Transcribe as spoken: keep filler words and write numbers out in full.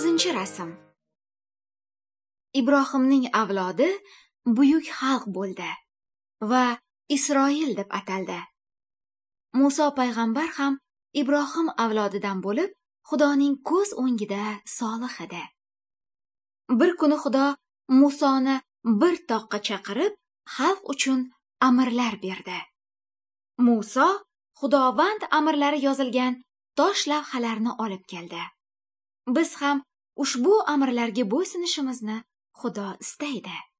to'qqizinchi rasm. Ibrohimning avlodi buyuk xalq bo'ldi va Isroil deb ataldi. Muso payg'ambar ham Ibrohim avlodidan bo'lib, Xudoning ko'z o'ngida solih edi. Bir kuni Xudo Musoni bir toqqa chaqirib, xalq uchun amirlar berdi. Muso Xudovand amirlari yozilgan tosh lavhalarni olib keldi. Biz ham ushbu amirlarga bo'ysunishimizni Xudo istaydi.